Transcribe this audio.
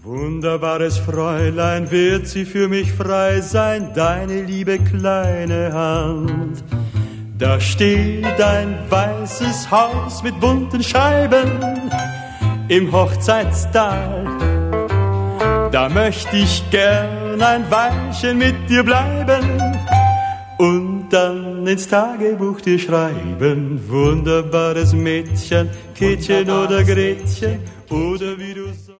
Wunderbares Fräulein, wird sie für mich frei sein, deine liebe kleine Hand. Da steht ein weißes Haus mit bunten Scheiben im Hochzeitssaal. Da möchte ich gern ein Weilchen mit dir bleiben und dann ins Tagebuch dir schreiben. Wunderbares Mädchen, Käthchen oder Gretchen oder wie du